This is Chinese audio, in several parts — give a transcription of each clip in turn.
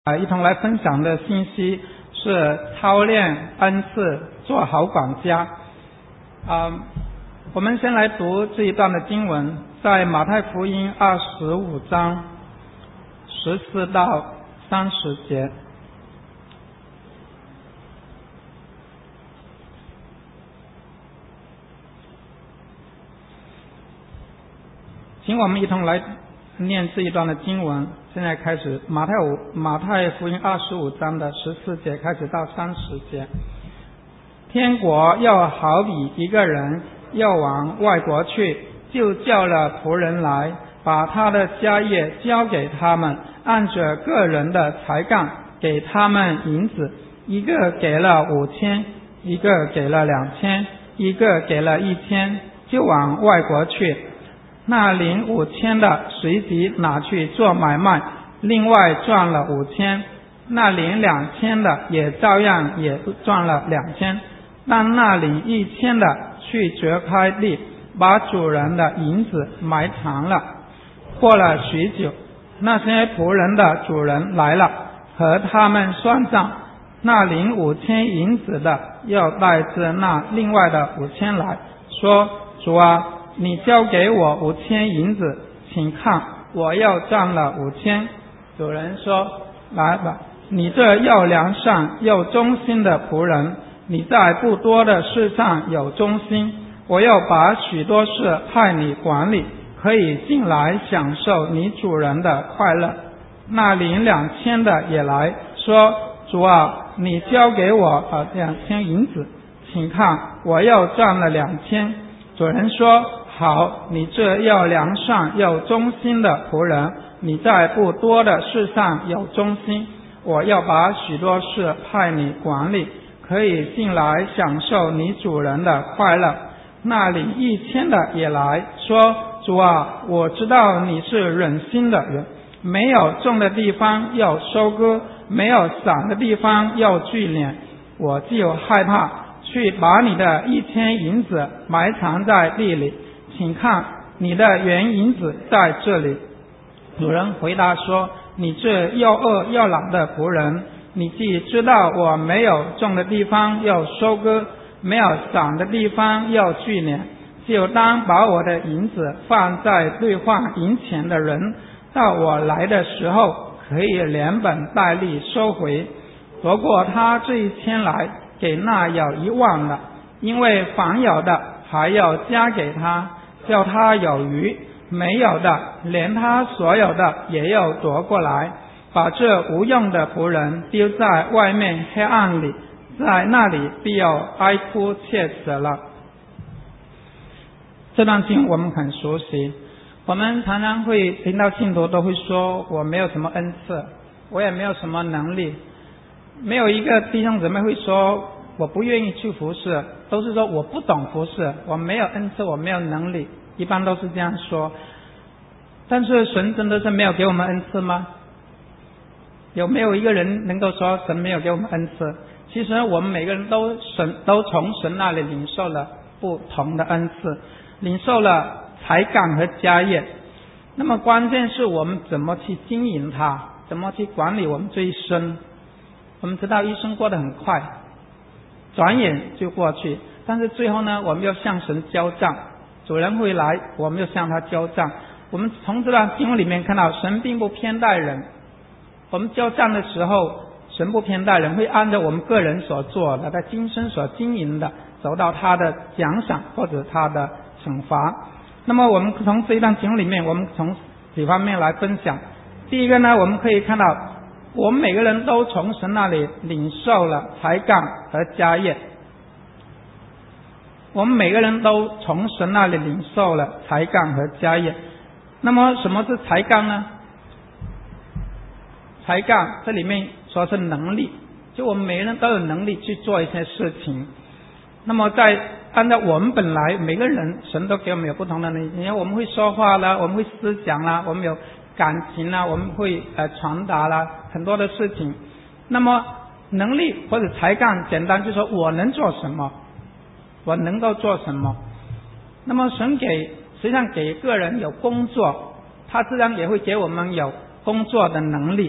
一同来分享的信息是操练恩赐，做好管家。我们先来读这一段的经文，在马太福音25章14到30节。请我们一同来念这一段的经文。现在开始，马太福音25章的14节开始到30节。天国要好比一个人要往外国去，就叫了仆人来，把他的家业交给他们，按着个人的才干给他们银子，一个给了5000，一个给了2000，一个给了1000，就往外国去。那领5000的随即拿去做买卖，另外赚了5000。那领2000的也照样也赚了2000。但那领1000的去掘开地，把主人的银子埋藏了。过了许久，那些仆人的主人来了，和他们算账。那领5000银子的要带着那另外的5000来，说：主啊，你交给我5000银子，请看，我要赚了5000。主人说：来吧，你这又良善又忠心的仆人，你在不多的事上有忠心，我要把许多事派你管理，可以进来享受你主人的快乐。那领2000的也来说：主啊，你交给我2000银子，请看，我要赚了2000。主人说：好，你这又良善又忠心的仆人，你在不多的事上有忠心，我要把许多事派你管理，可以进来享受你主人的快乐。那领1000的也来说：主啊，我知道你是忍心的人，没有种的地方要收割，没有撒的地方要聚敛，我就害怕，去把你的1000银子埋藏在地里，请看，你的原银子在这里。主人回答说：你这又恶又懒的仆人，你既知道我没有种的地方要收割，没有撒的地方要聚敛，就当把我的银子放在兑换银钱的人，到我来的时候可以连本带利收回。夺过他这1000来，给那有10000的，因为凡有的还要加给他，叫他有余；没有的，连他所有的也要夺过来，把这无用的仆人丢在外面黑暗里，在那里必要哀哭切齿了。这段经我们很熟悉，我们常常会听到信徒都会说：我没有什么恩赐，我也没有什么能力。没有一个弟兄姊妹会说我不愿意去服侍，都是说我不懂服侍，我没有恩赐，我没有能力，一般都是这样说。但是神真的是没有给我们恩赐吗？有没有一个人能够说神没有给我们恩赐？其实我们每个人都从神那里领受了不同的恩赐，领受了才干和家业。那么关键是我们怎么去经营它，怎么去管理我们这一生。我们知道一生过得很快，转眼就过去，但是最后呢，我们要向神交账，主人会来，我们要向他交账。我们从这段经文里面看到，神并不偏待人，我们交账的时候，神不偏待人，会按照我们个人所做的，在今生所经营的，走到他的奖赏或者他的惩罚。那么我们从这一段经文里面，我们从几方面来分享。第一个呢，我们可以看到我们每个人都从神那里领受了才干和家业。我们每个人都从神那里领受了才干和家业。那么什么是才干呢？才干这里面说是能力，就我们每个人都有能力去做一些事情。那么按照我们本来每个人，神都给我们有不同的能力，因为我们会说话啦，我们会思想啦，我们有感情啦，我们会传达啦，很多的事情。那么能力或者才干，简单就说我能做什么，我能够做什么。那么神实际上给个人有工作，他自然也会给我们有工作的能力。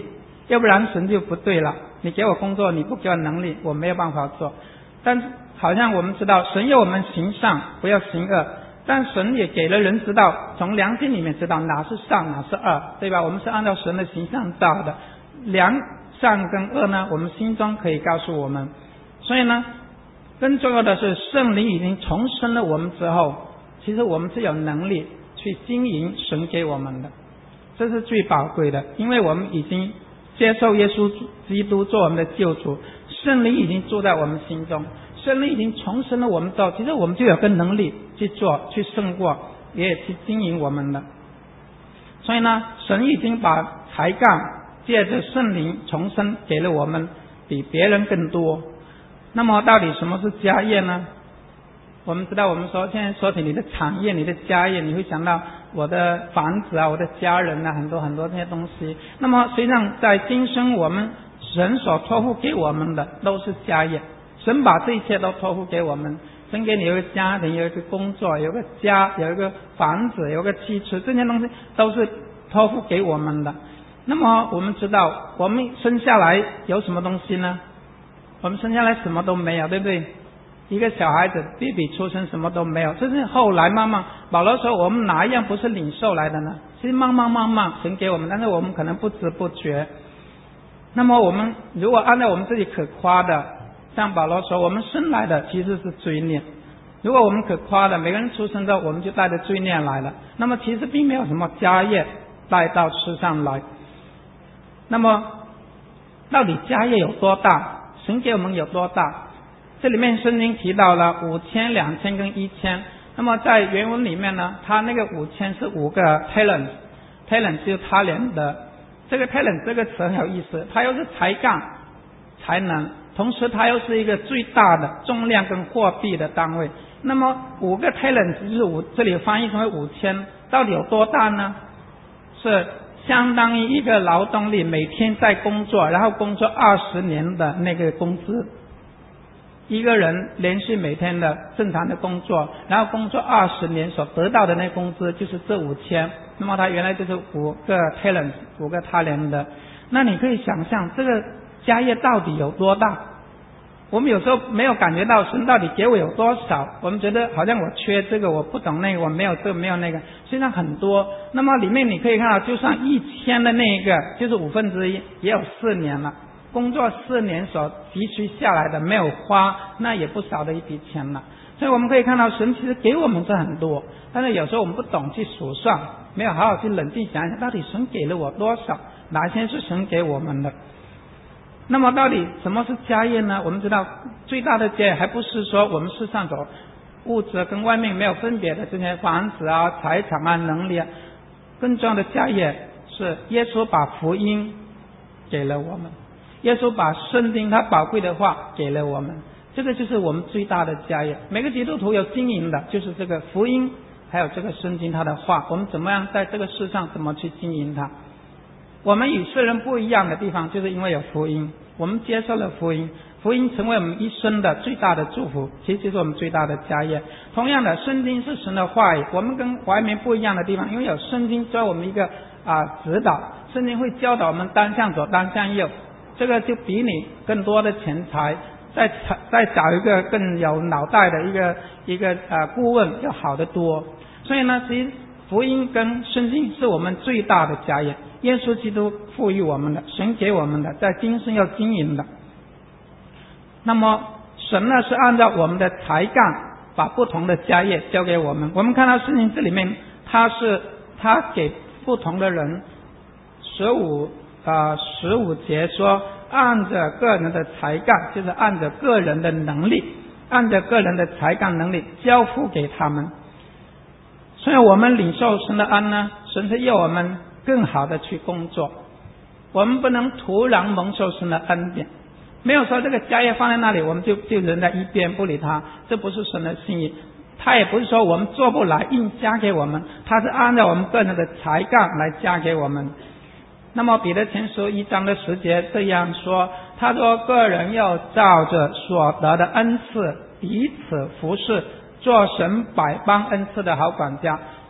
要不然神就不对了。你给我工作，你不给我能力，我没有办法做。但好像我们知道，神要我们行善，不要行恶，但神也给了人知道，从良心里面知道哪是善，哪是恶，对吧？我们是按照神的形象造的，良善跟恶呢，我们心中可以告诉我们。所以呢，更重要的是，圣灵已经重生了我们之后，其实我们是有能力去经营神给我们的，这是最宝贵的。因为我们已经接受耶稣基督做我们的救主，圣灵已经住在我们心中，圣灵已经重生了我们之后，其实我们就有个能力去做，去胜过，也去经营我们的。所以呢，神已经把才干借着圣灵重生给了我们，比别人更多。那么到底什么是家业呢？我们知道，我们说现在说起你的产业，你的家业，你会想到我的房子啊，我的家人啊，很多很多这些东西。那么实际上在今生我们神所托付给我们的都是家业，神把这一切都托付给我们，神给你有一个家庭，有一个工作，有一个家，有一个房子，有一个妻子，这些东西都是托付给我们的。那么我们知道，我们生下来有什么东西呢？我们生下来什么都没有，对不对？一个小孩子 baby 出生什么都没有，这是后来慢慢保罗说我们哪一样不是领受来的呢？其实慢慢神给我们，但是我们可能不知不觉。那么我们如果按照我们自己可夸的，像保罗说我们生来的其实是罪孽，如果我们可夸的，每个人出生之后我们就带着罪孽来了，那么其实并没有什么家业带到世上来。那么到底家业有多大？神给我们有多大？这里面圣经提到了5000、2000跟1000。那么在原文里面呢，它那个5000是5个 talent 就是他连的。这个 talent 这个词很有意思，它又是才干、才能，同时它又是一个最大的重量跟货币的单位。那么5个 talent 就是这里翻译成为5000，到底有多大呢？是相当于一个劳动力每天在工作，然后工作20年的那个工资。一个人连续每天的正常的工作，然后工作20年所得到的那工资就是这5000，那么他原来就是5个 talent， 5个他连的。那你可以想象这个家业到底有多大？我们有时候没有感觉到神到底给我有多少，我们觉得好像我缺这个，我不懂那个，我没有这个没有那个，实际上很多。那么里面你可以看到，就算1000的那一个就是1/5，也有4年了，工作4年所积蓄下来的没有花，那也不少的一笔钱了。所以我们可以看到神其实给我们是很多，但是有时候我们不懂去数算，没有好好去冷静想想到底神给了我多少，哪些是神给我们的。那么到底什么是家业呢？我们知道最大的家业还不是说我们世上所物质跟外面没有分别的这些房子啊、财产啊、能力啊，更重要的家业是耶稣把福音给了我们，耶稣把圣经他宝贵的话给了我们，这个就是我们最大的家业。每个基督徒有经营的就是这个福音，还有这个圣经他的话，我们怎么样在这个世上怎么去经营它。我们与世人不一样的地方，就是因为有福音，我们接受了福音，福音成为我们一生的最大的祝福，其实就是我们最大的家业。同样的，圣经是神的话语，我们跟外面不一样的地方，因为有圣经作为我们一个指导，圣经会教导我们单向左单向右，这个就比你更多的钱财再找一个更有脑袋的一个顾问要好得多。所以呢，其实福音跟圣经是我们最大的家业，耶稣基督赋予我们的，神给我们的，在今生要经营的。那么神呢是按照我们的才干把不同的家业交给我们。我们看到圣经这里面他给不同的人15节说，按着个人的才干，就是按着个人的能力，按着个人的才干能力交付给他们。所以我们领受神的恩呢，神是要我们更好的去工作，我们不能突然蒙受神的恩典，没有说这个家业放在那里我们就扔在一边不理他，这不是神的心意。他也不是说我们做不来硬加给我们，他是按照我们个人的才干来加给我们。那么彼得前书1章的10节这样说，他说个人要照着所得的恩赐彼此服侍，做神百般恩赐的好管家。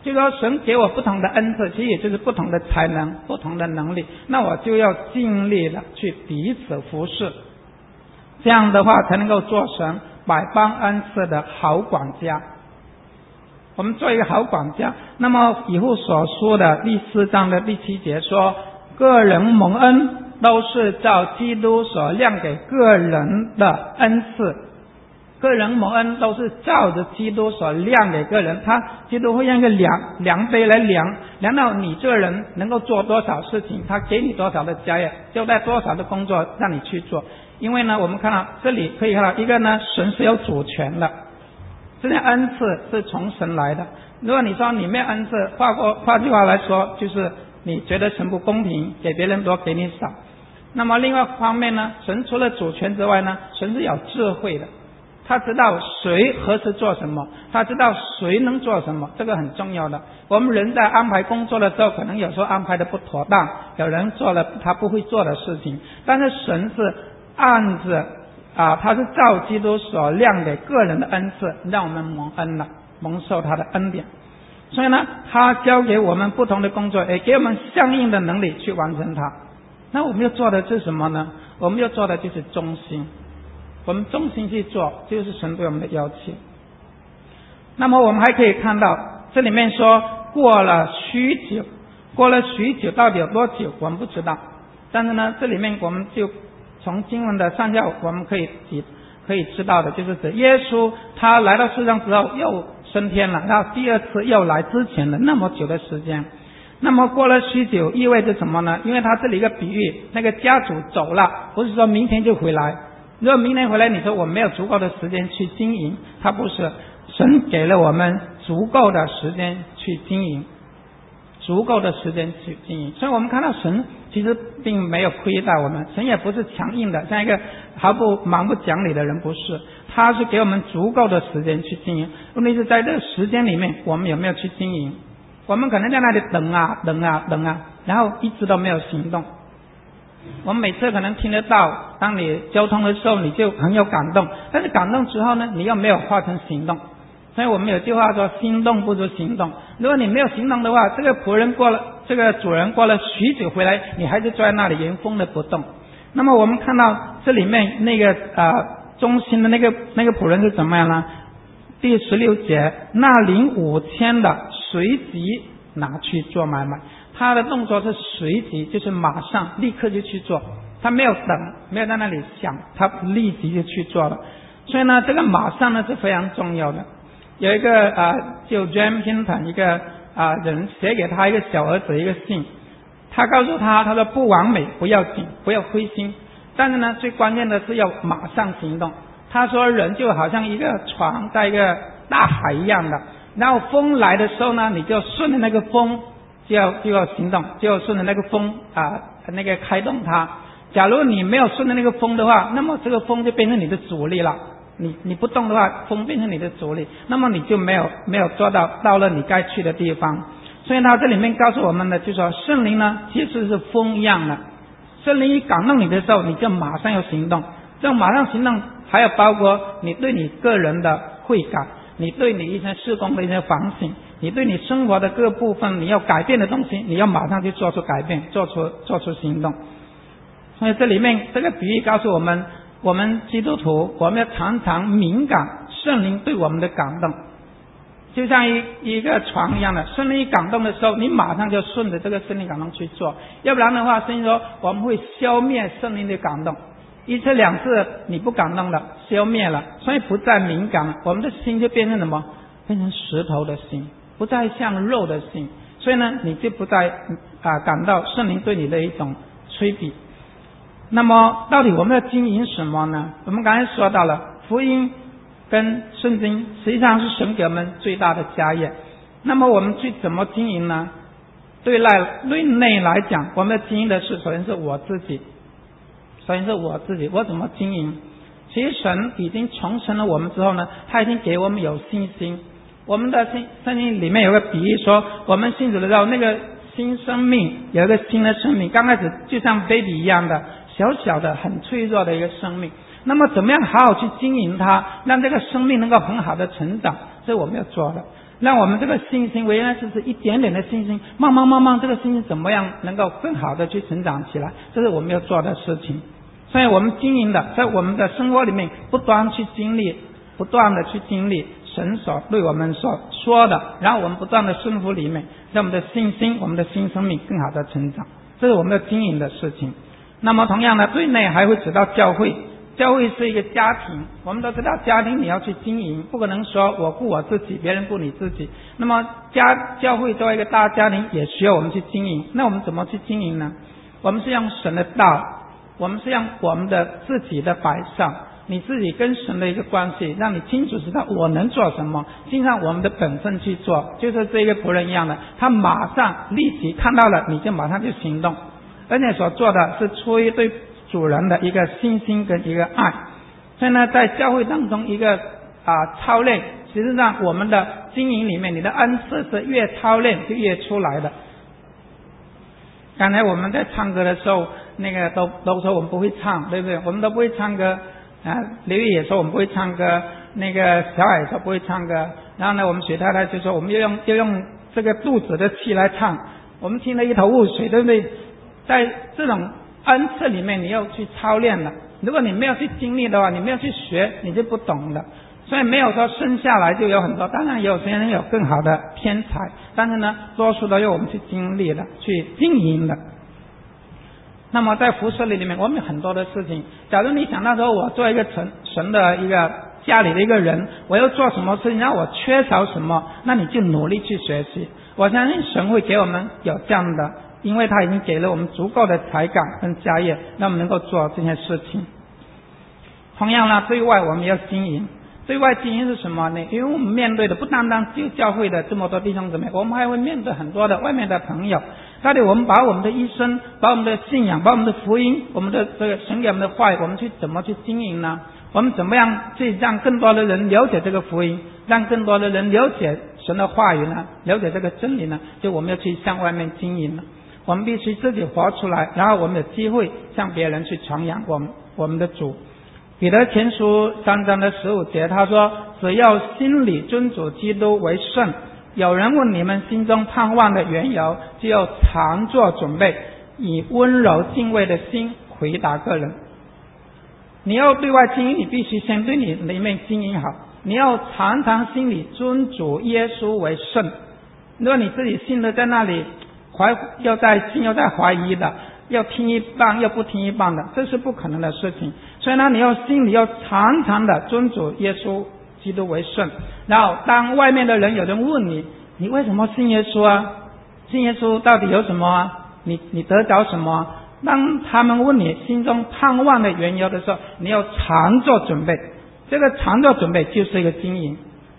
就说神给我不同的恩赐，其实也就是不同的才能、不同的能力，那我就要尽力的去彼此服侍，这样的话才能够做神百般恩赐的好管家。我们做一个好管家，那么以弗所书的第4章的第7节说，个人蒙恩都是照基督所量给个人的恩赐，个人蒙恩都是照着基督所量给个人，基督会用一个量杯来量到你这个人能够做多少事情，他给你多少的家业，交代多少的工作让你去做。因为呢，我们看到这里可以看到一个呢，神是有主权的，这些恩赐是从神来的。如果你说你没有恩赐，换句话来说，就是你觉得神不公平，给别人多给你少。那么另外一方面呢，神除了主权之外呢，神是有智慧的，他知道谁何时做什么，他知道谁能做什么，这个很重要的。我们人在安排工作的时候，可能有时候安排的不妥当，有人做了他不会做的事情，但是神是按着他是照基督所量给个人的恩赐，让我们蒙恩了，蒙受他的恩典。所以呢，他交给我们不同的工作，也给我们相应的能力去完成它。那我们要做的是什么呢？我们要做的就是忠心，我们忠心去做，就是神对我们的要求。那么我们还可以看到这里面说过了许久到底有多久我们不知道，但是呢，这里面我们就从经文的上下我们可以知道的，就是指耶稣他来到世上之后又升天了，然后第二次又来之前的那么久的时间。那么过了许久意味着什么呢？因为他这里一个比喻，那个家主走了，不是说明天就回来。如果明天回来你说我没有足够的时间去经营，他不是，神给了我们足够的时间去经营，足够的时间去经营。所以我们看到神其实并没有亏待我们，神也不是强硬的，像一个蛮不讲理的人，不是，他是给我们足够的时间去经营。问题是在这个时间里面我们有没有去经营？我们可能在那里等啊，然后一直都没有行动。我们每次可能听得到，当你交通的时候你就很有感动，但是感动之后呢，你又没有化成行动。所以我们有句话说，心动不如行动。如果你没有行动的话，这个主人过了许久回来，你还是坐在那里原封的不动。那么我们看到这里面那个中心的那个仆人是怎么样呢？第16节，那领5000的随即拿去做买卖。他的动作是随即，就是马上立刻就去做，他没有等，没有在那里想，他立即就去做了。所以呢，这个马上呢是非常重要的。有一个就 James Hinton 一个人写给他一个小儿子一个信，他告诉他说不完美不要紧，不要灰心，但是呢最关键的是要马上行动。他说人就好像一个船在一个大海一样的，然后风来的时候呢，你就顺着那个风就要行动，就顺着那个风那个开动它。假如你没有顺着那个风的话，那么这个风就变成你的阻力了。你不动的话，风变成你的阻力，那么你就没有做到了你该去的地方。所以他这里面告诉我们的就是说，圣灵呢其实是风一样的，圣灵一感动你的时候，你就马上要行动。这种马上行动还有包括你对你个人的悔改，你对你一些事工的一些反省，你对你生活的各部分你要改变的东西，你要马上去做出改变，做出行动。所以这里面这个比喻告诉我们，我们基督徒我们要常常敏感圣灵对我们的感动，就像一个船一样的，圣灵一感动的时候，你马上就顺着这个圣灵感动去做，要不然的话圣经说我们会消灭圣灵的感动，一次两次你不感动了，消灭了，所以不再敏感了，我们的心就变成什么？变成石头的心，不再像肉的心，所以呢你就不再感到圣灵对你的一种催逼。那么到底我们要经营什么呢？我们刚才说到了福音跟圣经实际上是神给我们最大的家业，那么我们去怎么经营呢？对内来讲，我们要经营的是首先是我自己，我怎么经营？其实神已经重生了我们之后呢，他已经给我们有信心。我们的圣经里面有个比喻说，我们信主的时候，那个新生命有一个新的生命，刚开始就像 baby 一样的小小的很脆弱的一个生命，那么怎么样好好去经营它，让这个生命能够很好的成长，这是我们要做的。 让我们这个信心，原来是一点点的信心，慢慢这个信心怎么样能够更好的去成长起来，这是我们要做的事情。所以我们经营的，在我们的生活里面不断的去经历神所对我们所说的，然后我们不断的顺服里面，让我们的信心，我们的新生命更好的成长，这是我们的经营的事情。那么同样的，对内还会指到教会。教会是一个家庭，我们都知道家庭你要去经营，不可能说我顾我自己，别人顾你自己。那么教会作为一个大家庭，也需要我们去经营。那我们怎么去经营呢？我们是用神的道，我们是用我们的自己的摆上，你自己跟神的一个关系，让你清楚知道我能做什么，尽上我们的本分去做。就是这个仆人一样的，他马上立即看到了，你就马上就行动，而且所做的是出于对主人的一个信心跟一个爱。所以呢，在教会当中一个操练，实际上我们的经营里面，你的恩赐是越操练就越出来的。刚才我们在唱歌的时候，那个都说我们不会唱，对不对？我们都不会唱歌刘毅也说我们不会唱歌，那个小海说不会唱歌，然后呢，我们许太太就说我们要用这个肚子的气来唱，我们听得一头雾水，对不对？在这种恩赐里面，你要去操练了。如果你没有去经历的话，你没有去学，你就不懂的。所以没有说生下来就有很多，当然有些人有更好的天才，但是呢，多数都要我们去经历的，去经营的。那么在服事里面，我们有很多的事情。假如你想到说，我做一个神的一个家里的一个人，我要做什么事情，然后我缺少什么，那你就努力去学习。我相信神会给我们有这样的，因为他已经给了我们足够的才干跟家业，让我们能够做这些事情。同样呢，对外我们要经营。对外经营是什么呢？因为我们面对的不单单就教会的这么多弟兄姊妹，我们还会面对很多的外面的朋友。到底我们把我们的一生，把我们的信仰，把我们的福音，我们的这个神给我们的话语，我们去怎么去经营呢？我们怎么样去让更多的人了解这个福音，让更多的人了解神的话语呢？了解这个真理呢？就我们要去向外面经营了。我们必须自己活出来，然后我们有机会向别人去传扬我们的主。彼得前书3章的15节，他说：只要心里尊主基督为圣，有人问你们心中盼望的缘由，就要常做准备，以温柔敬畏的心回答个人。你要对外经营，你必须先对你里面经营好。你要常常心里尊主耶稣为圣。如果你自己信的在那里又在怀疑的，要听一半又不听一半的，这是不可能的事情。所以呢，你要心里要常常的尊主耶稣基督为圣。然后当外面的人有人问你，你为什么信耶稣啊？信耶稣到底有什么啊？你得着什么啊？当他们问你心中盼望的缘由的时候，你要常做准备。这个常做准备就是一个经营。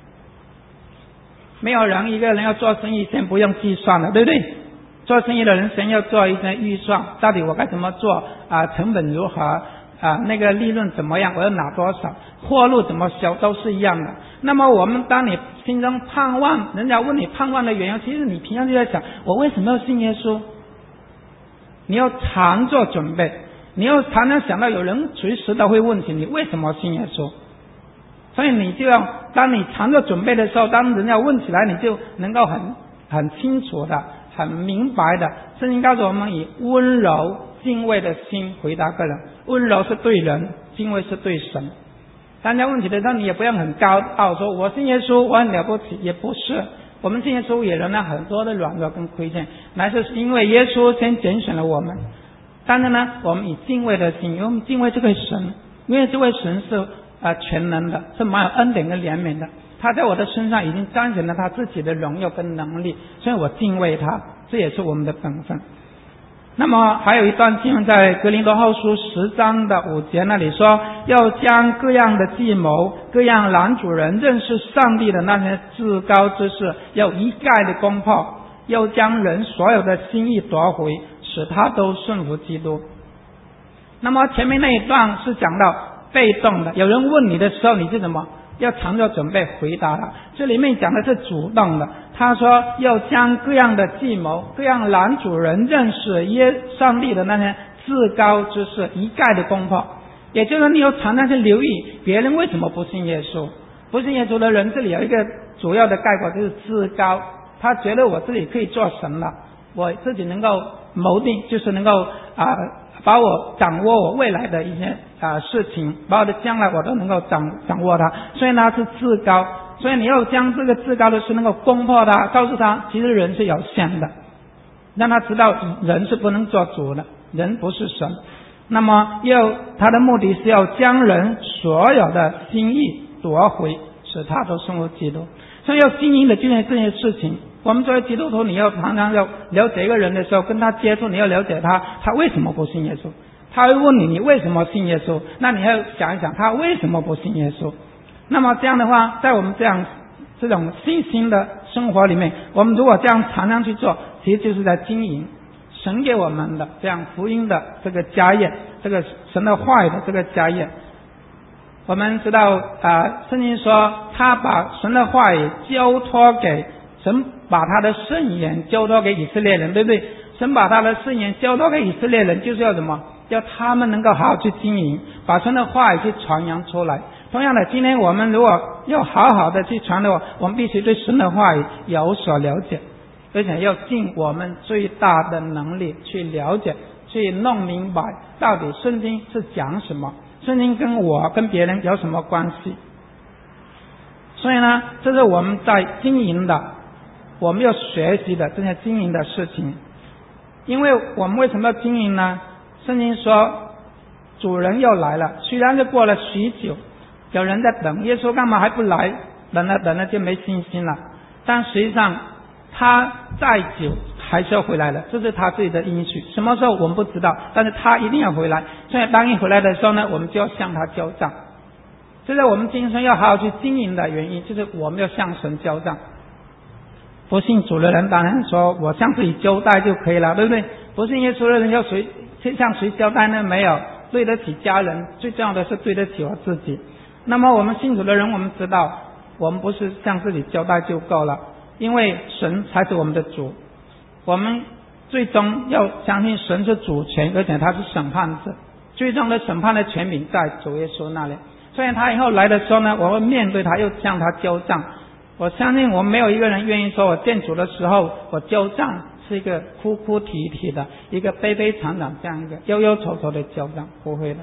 没有人一个人要做生意先不用计算的，对不对？做生意的人先要做一些预算，到底我该怎么做成本如何那个利润怎么样，我要拿多少，货路怎么销，都是一样的。那么我们当你心中盼望，人家问你盼望的缘由，其实你平常就在想，我为什么要信耶稣？你要常做准备，你要常常想到有人随时都会问起你为什么信耶稣。所以你就要，当你常做准备的时候，当人家问起来，你就能够很清楚的很明白的。圣经告诉我们，以温柔敬畏的心回答个人。温柔是对人，敬畏是对神。当人家问起的时候，你也不要很高傲说我信耶稣我很了不起，也不是。我们信耶稣也仍然很多的软弱跟亏欠，乃是因为耶稣先拣选了我们。但是呢，我们以敬畏的心，因为我们敬畏这位神，因为这位神是全能的，是蛮有恩典跟怜悯的。他在我的身上已经彰显了他自己的荣耀跟能力，所以我敬畏他，这也是我们的本分。那么还有一段经文在哥林多后书10章的5节那里说，要将各样的计谋，各样拦阻人认识上帝的那些至高之事，要一概的攻破，要将人所有的心意夺回，使他都顺服基督。那么前面那一段是讲到被动的，有人问你的时候，你是怎么要常做准备回答他。这里面讲的是主动的，他说要将各样的计谋，各样拦阻人认识上帝的那些至高之事一概的攻破。也就是你要常常去留意别人为什么不信耶稣。不信耶稣的人，这里有一个主要的概括就是自高，他觉得我自己可以做神了，我自己能够谋定，就是能够把我掌握我未来的一些事情，把我的将来我都能够掌握它，所以呢是自高。所以你要将这个自高的事能够攻破他，告诉他其实人是有限的，让他知道人是不能做主的，人不是神。那么他的目的是要将人所有的心意夺回，使他都顺服基督。所以要经营的这些事情，我们作为基督徒，你要常常要了解一个人的时候，跟他接触，你要了解他为什么不信耶稣。他会问你为什么信耶稣，那你要想一想他为什么不信耶稣。那么这样的话，在我们这种信心的生活里面，我们如果这样常常去做，其实就是在经营神给我们的这样福音的这个家业，这个神的话语的这个家业。我们知道圣经说他把神的话语交托给神，把他的圣言交托给以色列人，对不对？神把他的圣言交托给以色列人，就是要什么？要他们能够好好去经营，把神的话语去传扬出来。同样的，今天我们如果要好好的去传的话，我们必须对神的话语有所了解，而且要尽我们最大的能力去了解，去弄明白到底圣经是讲什么，圣经跟我跟别人有什么关系。所以呢，这是我们在经营的，我们要学习的这些经营的事情。因为我们为什么要经营呢？圣经说主人又来了，虽然是过了许久，有人在等，耶稣干嘛还不来？等了就没信心了。但实际上他再久还是要回来的，这是他自己的应许。什么时候我们不知道，但是他一定要回来。所以当一回来的时候呢，我们就要向他交账。这是我们今生要好好去经营的原因，就是我们要向神交账。不信主的人当然说我向自己交代就可以了，对不对？不信耶稣的人要向谁交代呢？没有，对得起家人，最重要的是对得起我自己。那么我们信主的人，我们知道我们不是向自己交代就够了，因为神才是我们的主。我们最终要相信神是主权，而且他是审判者，最终的审判的权柄在主耶稣那里。所以他以后来的时候呢，我会面对他，又向他交账。我相信我们没有一个人愿意说我见主的时候我交账是一个哭哭啼啼的，一个悲悲惨惨，这样一个忧忧愁愁的交账，不会的。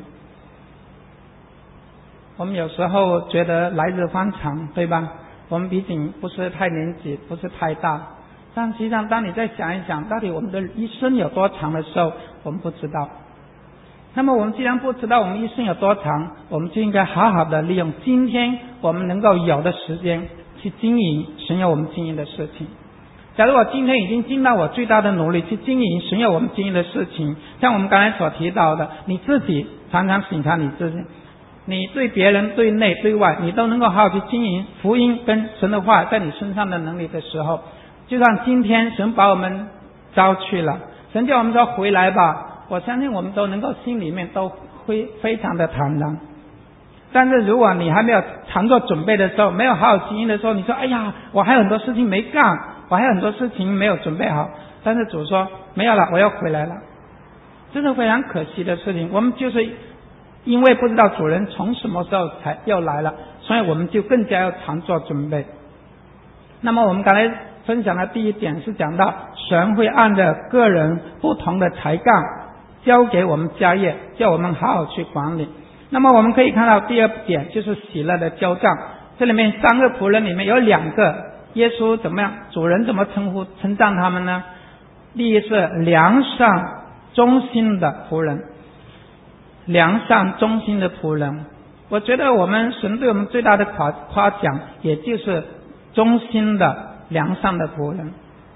我们有时候觉得来日方长，对吧？我们毕竟不是太年纪，不是太大，但实际上当你再想一想到底我们的一生有多长的时候，我们不知道。那么我们既然不知道我们一生有多长，我们就应该好好的利用今天我们能够有的时间去经营神要我们经营的事情。假如我今天已经尽到我最大的努力去经营神要我们经营的事情，像我们刚才所提到的，你自己常常审查你自己，你对别人对内对外你都能够好好去经营福音跟神的话在你身上的能力的时候，就像今天神把我们招去了，神叫我们说回来吧，我相信我们都能够心里面都会非常的坦然。但是如果你还没有常做准备的时候，没有好好经营的时候，你说哎呀我还有很多事情没干，我还有很多事情没有准备好，但是主说没有了，我要回来了，这是非常可惜的事情。我们就是因为不知道主人从什么时候才要来了，所以我们就更加要常做准备。那么我们刚才分享的第一点是讲到神会按照个人不同的才干交给我们家业，叫我们好好去管理。那么我们可以看到第二点就是喜乐的交账。这里面三个仆人里面有两个耶稣怎么样，主人怎么称赞他们呢？第一是良善忠心的仆人，良善忠心的仆人。我觉得我们神对我们最大的夸奖也就是忠心的良善的仆人。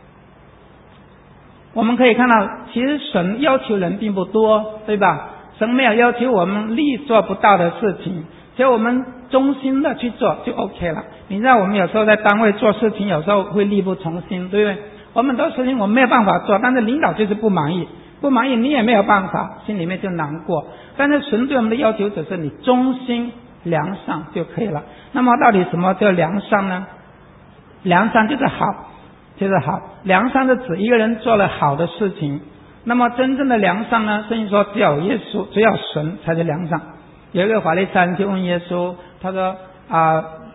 我们可以看到其实神要求人并不多，对吧？神没有要求我们力做不到的事情，只要我们忠心的去做就 OK 了。你知道我们有时候在单位做事情有时候会力不从心，对不对？我们很多事情我们没有办法做，但是领导就是不满意你也没有办法，心里面就难过。但是神对我们的要求只是你忠心良善就可以了。那么到底什么叫良善呢？良善就是好，良善是指一个人做了好的事情。那么真正的良善呢，圣经说只有耶稣，只有神才是良善。有一个法利赛人就问耶稣，他说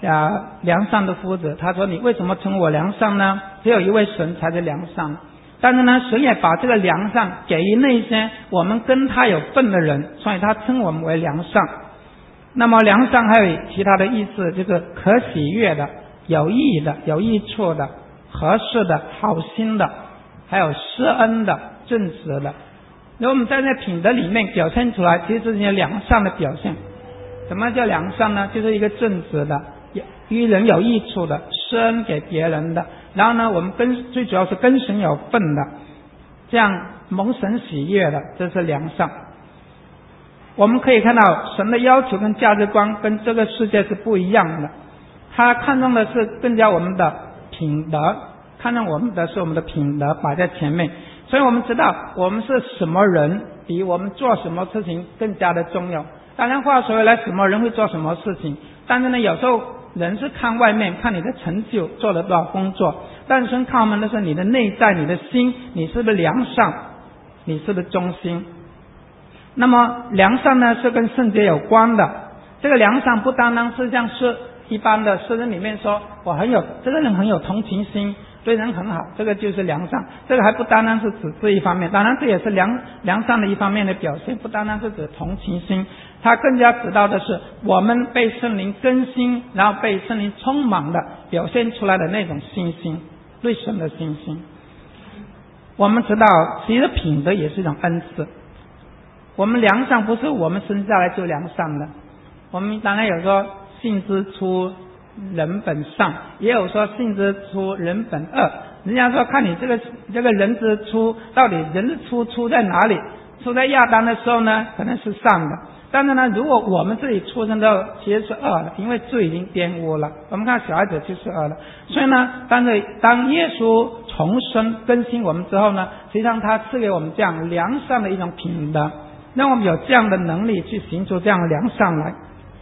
良善的夫子，他说你为什么称我良善呢？只有一位神才是良善。但是呢，神也把这个良善给予那些我们跟他有份的人，所以他称我们为良善。那么良善还有其他的意思，就是可喜悦的、有意义的、有益处的、合适的、好心的，还有施恩的、正直的。如果我们在这品德里面表现出来，其实是些良善的表现。什么叫良善呢？就是一个正直的、与人有益处的、施恩给别人的。然后呢，我们最主要是跟神有份的，这样蒙神喜悦的，这是良善。我们可以看到神的要求跟价值观跟这个世界是不一样的，他看重的是更加我们的品德，看重我们的是我们的品德摆在前面。所以我们知道我们是什么人比我们做什么事情更加的重要。当然话说回来，什么人会做什么事情，但是呢，有时候人是看外面，看你的成就，做了多少工作，但是看我们的是你的内在，你的心，你是不是良善，你是不是忠心。那么良善呢，是跟圣洁有关的。这个良善不单单是像是一般的诗人里面说这个人很有同情心，对人很好，这个就是良善。这个还不单单是指这一方面，当然这也是良善的一方面的表现，不单单是指同情心，它更加指到的是我们被圣灵更新，然后被圣灵充满的表现出来的那种信心，对神的信心。我们知道其实品德也是一种恩赐，我们良善不是我们生下来就良善的，我们当然有说性之初人本善，也有说性之初人本恶。人家说看你这个人之初，到底人之初出在哪里？出在亚当的时候呢，可能是善的，但是呢，如果我们自己出生的其实是恶的，因为罪已经玷污了。我们看小孩子就是恶的，所以呢，但是当耶稣重生更新我们之后呢，实际上他赐给我们这样良善的一种品德，让我们有这样的能力去行出这样的良善来。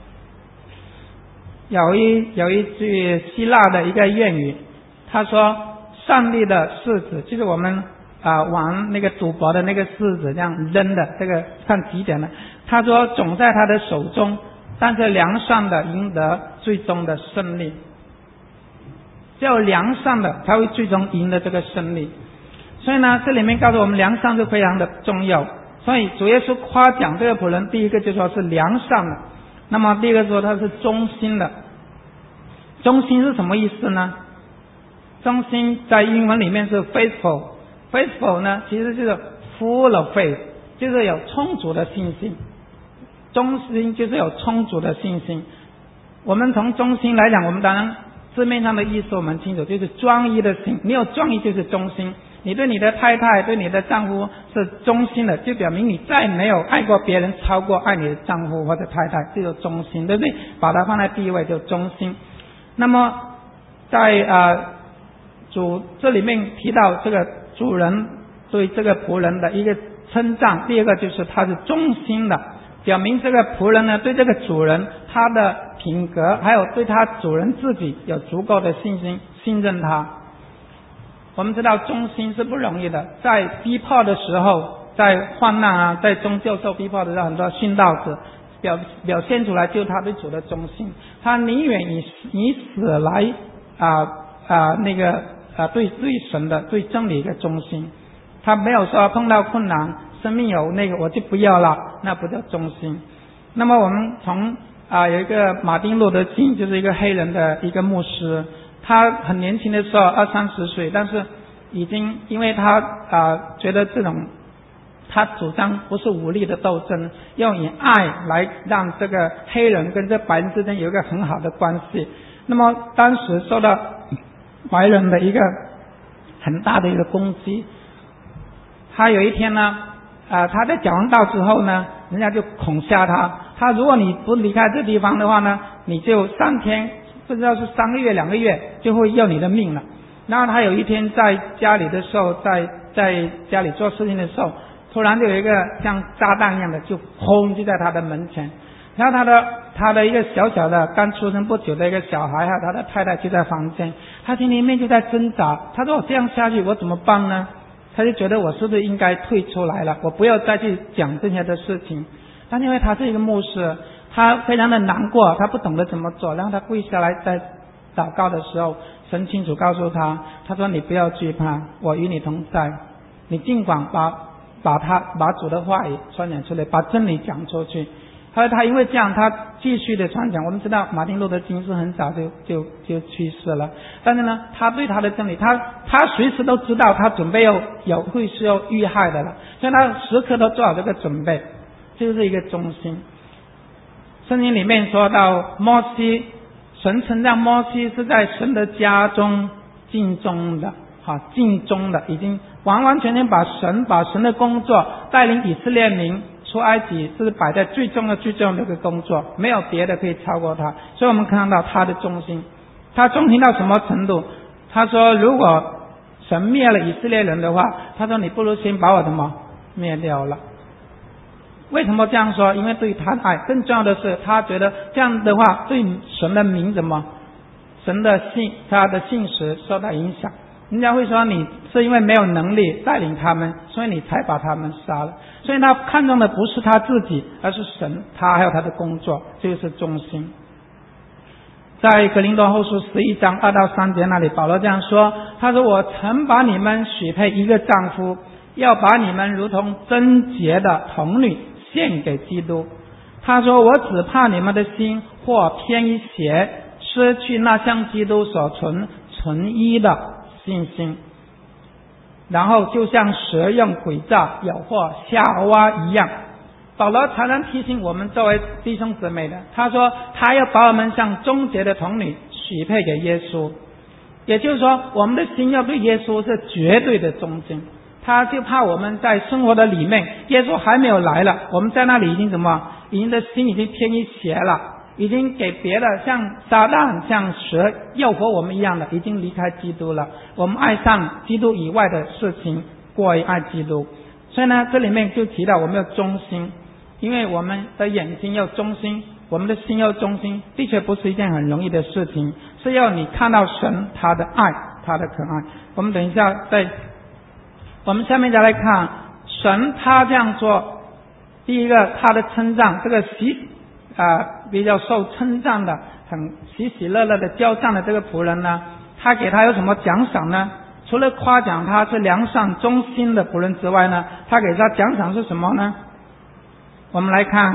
有一句希腊的一个谚语，他说上帝的柿子，就是我们玩那个赌博的那个柿子这样扔的，这个看几点呢？他说总在他的手中，但是良善的赢得最终的胜利。只有良善的才会最终赢得这个胜利。所以呢，这里面告诉我们良善是非常的重要。所以主耶稣夸奖这个仆人，第一个就说是良善的，那么第二个说他是忠心的。忠心是什么意思呢？忠心在英文里面是 faithful 呢其实就是 full of faith， 就是有充足的信心。忠心就是有充足的信心。我们从忠心来讲，我们当然字面上的意思我们清楚，就是专一的心。你有专一就是忠心，你对你的太太对你的丈夫是忠心的，就表明你再没有爱过别人超过爱你的丈夫或者太太，这就忠心，对不对？把它放在第一位就忠心。那么在主这里面提到这个主人对这个仆人的一个称赞，第二个就是他是忠心的，表明这个仆人呢对这个主人他的品格还有对他主人自己有足够的信心，信任他。我们知道忠心是不容易的，在逼迫的时候，在患难在宗教受逼迫的时候，很多殉道者表现出来就是他对主的忠心，他宁愿以死来对神的对真理的忠心，他没有说碰到困难生命有我就不要了，那不叫忠心。那么我们从有一个马丁路德金，就是一个黑人的一个牧师，他很年轻的时候20-30岁，但是已经因为他觉得这种他主张不是武力的斗争，用以爱来让这个黑人跟这白人之间有一个很好的关系。那么当时受到白人的一个很大的一个攻击，他有一天呢他在讲完道之后呢，人家就恐吓他如果你不离开这地方的话呢，你就3天不知道是3个月2个月就会要你的命了。然后他有一天在家里的时候，在家里做事情的时候，突然就有一个像炸弹一样的就轰就在他的门前，然后他的一个小小的刚出生不久的一个小孩他的太太就在房间，他心里面就在挣扎，他说我这样下去我怎么办呢？他就觉得我是不是应该退出来了，我不要再去讲这些的事情。但因为他是一个牧师， 他非常的难过，他不懂得怎么做，然后他跪下来在祷告的时候，神清楚告诉他，他说你不要惧怕，我与你同在，你尽管把主的话语传讲出来，把真理讲出去。后来他因为这样，他继续的传讲。我们知道马丁路德金是很早就去世了，但是呢，他对他的真理，他随时都知道他准备会是要遇害的了，所以他时刻都做好这个准备，就是一个忠心。圣经里面说到摩西，神称赞摩西是在神的家中尽忠的，已经完完全全把神的工作带领以色列民出埃及是摆在最重要的一个工作，没有别的可以超过他。所以我们看到他的忠心，他忠心到什么程度？他说如果神灭了以色列人的话，他说你不如先把我什么灭掉了。为什么这样说？因为对他的爱，更重要的是他觉得这样的话对神的名他的信实受到影响。人家会说你是因为没有能力带领他们，所以你才把他们杀了。所以他看重的不是他自己，而是神，他还有他的工作，这就是忠心。在格林多后书11章2到3节那里，保罗这样说，他说我曾把你们许配一个丈夫，要把你们如同贞洁的童女献给基督。他说我只怕你们的心或偏一邪，失去那向基督所存依的信心，然后就像蛇用诡诈诱惑夏娃一样。保罗常常提醒我们作为弟兄姊妹的，他说他要把我们像贞洁的童女许配给耶稣，也就是说我们的心要对耶稣是绝对的忠心。他就怕我们在生活的里面，耶稣还没有来了，我们在那里已经的心已经偏移邪了，已经给别的像撒旦像蛇诱惑我们一样的，已经离开基督了。我们爱上基督以外的事情，过于爱基督。所以呢，这里面就提到我们要忠心，因为我们的眼睛要忠心，我们的心要忠心，的确不是一件很容易的事情，是要你看到神他的爱，他的可爱。我们等一下我们下面再来看神他这样做。第一个，他的称赞，这个比较受称赞的，很喜喜乐乐的交账的这个仆人呢，他给他有什么奖赏呢？除了夸奖他是良善忠心的仆人之外呢，他给他奖赏是什么呢？我们来看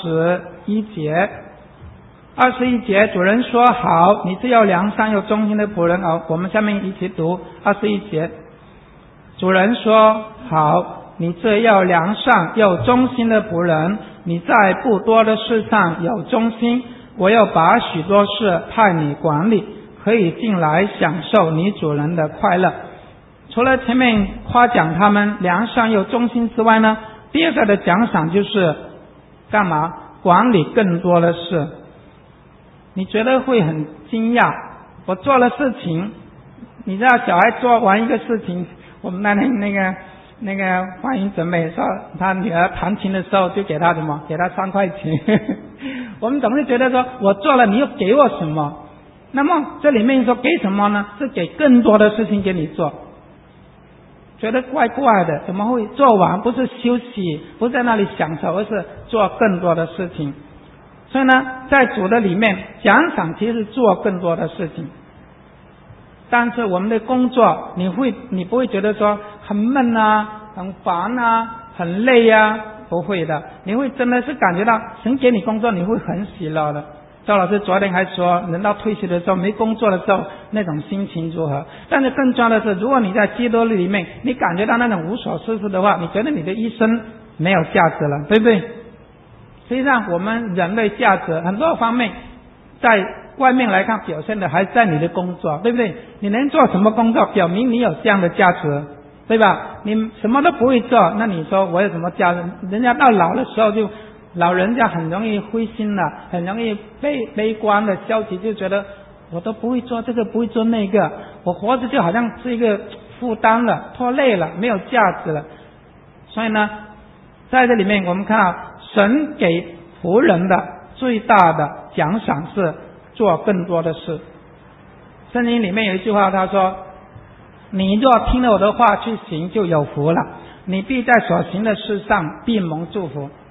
21节。21节，主人说好，你是要良善又忠心的仆人。我们下面一起读21节。主人说好，你这要良善又忠心的仆人，你在不多的事上有忠心，我要把许多事派你管理，可以进来享受你主人的快乐。除了前面夸奖他们良善又忠心之外呢，第二个的奖赏就是干嘛？管理更多的事。你觉得会很惊讶，我做了事情，你知道小孩做完一个事情，我们那天那个欢迎姊妹说他女儿弹琴的时候就给他什么？给他3块钱。我们总是觉得说我做了你又给我什么？那么这里面说给什么呢？是给更多的事情给你做。觉得怪怪的，怎么会做完不是休息，不是在那里享受，而是做更多的事情。所以呢，在主的里面，奖赏其实是做更多的事情。但是我们的工作，你不会觉得说很闷啊、很烦啊、很累啊，不会的，你会真的是感觉到神给你工作，你会很喜乐的。赵老师昨天还说，人到退休的时候没工作的时候那种心情如何。但是更重要的是，如果你在基督里面，你感觉到那种无所事事的话，你觉得你的一生没有价值了，对不对？实际上我们人类价值很多方面在外面来看表现的还是在你的工作，对不对？你能做什么工作，表明你有这样的价值，对吧？你什么都不会做，那你说我有什么价值？人家到老的时候老人家很容易灰心了，很容易悲观的消极，就觉得我都不会做这个，不会做那个，我活着就好像是一个负担了，拖累了，没有价值了。所以呢，在这里面我们看到神给仆人的最大的奖赏是做更多的事。圣经里面有一句话，他说你若听了我的话去行，就有福了，你必在所行的事上必蒙祝福。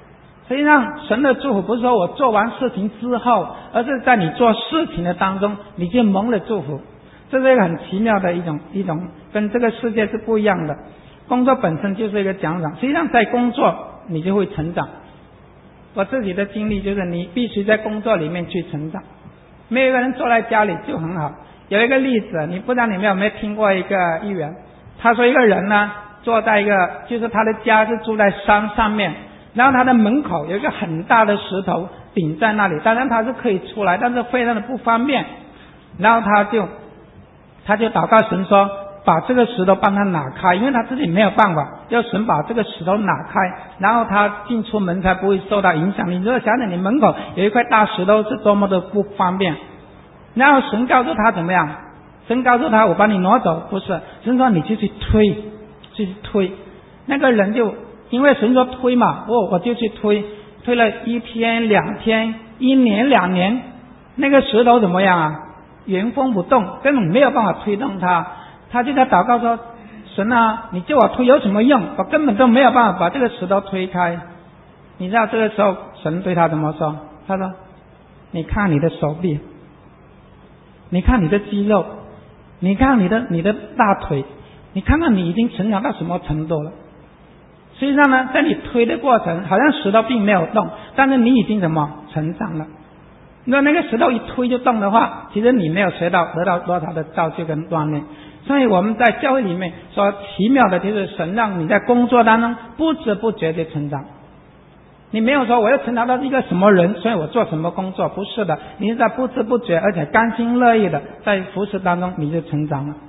实际上神的祝福不是说我做完事情之后，而是在你做事情的当中你就蒙了祝福。这是一个很奇妙的一种跟这个世界是不一样的。工作本身就是一个奖赏，实际上在工作你就会成长。我自己的经历就是你必须在工作里面去成长，没有一个人坐在家里就很好。有一个例子，你不知道你们有没有听过一个议员，他说一个人呢坐在一个，就是他的家是住在山上面，然后他的门口有一个很大的石头顶在那里，当然他是可以出来，但是非常的不方便。然后他就祷告神说把这个石头帮他拿开，因为他自己没有办法，要神把这个石头拿开，然后他进出门才不会受到影响。你如果想想你门口有一块大石头是多么的不方便。然后神告诉他怎么样？神告诉他我把你挪走，不是，神说你就去推。那个人就因为神说推嘛，我就去推了1天2天1年2年，那个石头怎么样啊？原封不动，根本没有办法推动它。他就在祷告说神啊，你叫我推有什么用？我根本都没有办法把这个石头推开。你知道这个时候神对他怎么说？他说你看你的手臂，你看你的肌肉，你看你的大腿，你看看你已经成长到什么程度了。实际上呢，在你推的过程好像石头并没有动，但是你已经怎么成长了。如果那个石头一推就动的话，其实你没有得到多少的造就跟锻炼。所以我们在教会里面说奇妙的就是神让你在工作当中不知不觉的成长。你没有说我要成长到一个什么人，所以我做什么工作，不是的，你是在不知不觉而且甘心乐意的在服事当中你就成长了。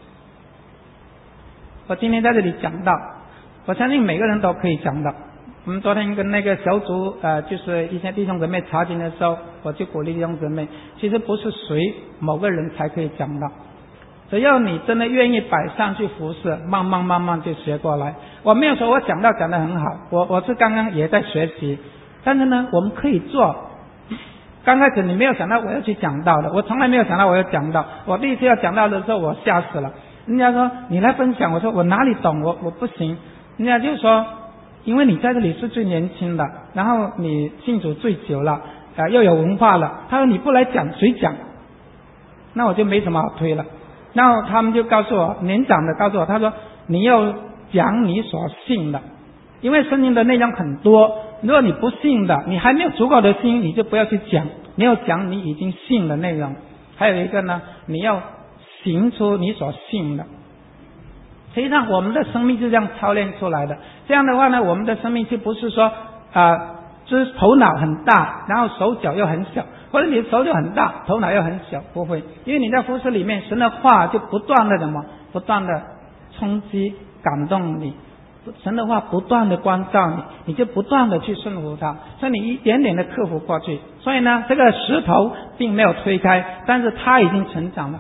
我今天在这里讲到，我相信每个人都可以讲到。我们昨天跟那个小组就是一些弟兄姊妹查经的时候，我就鼓励弟兄姊妹，其实不是谁某个人才可以讲到，只要你真的愿意摆上去服事，慢慢就学过来。我没有说我讲得很好，我是刚刚也在学习，但是呢我们可以做。刚开始你没有想到我要去讲道的，我从来没有想到我要讲道。我第一次要讲道的时候我吓死了，人家说你来分享，我说我哪里懂，我不行。人家就说因为你在这里是最年轻的，然后你信主最久了又有文化了，他说你不来讲谁讲？那我就没什么好推了。然后他们就告诉我，年长的告诉我，他说你要讲你所信的，因为圣经的内容很多，如果你不信的，你还没有足够的心，你就不要去讲，你要讲你已经信的内容。还有一个呢，你要行出你所信的。实际上我们的生命是这样操练出来的。这样的话呢，我们的生命就不是说就是头脑很大，然后手脚又很小，或者你的手脚很大，头脑又很小，不会。因为你在服事里面，神的话就不断的冲击感动你，神的话不断的关照你，你就不断的去顺服它，所以你一点点的克服过去。所以呢，这个石头并没有推开，但是它已经成长了。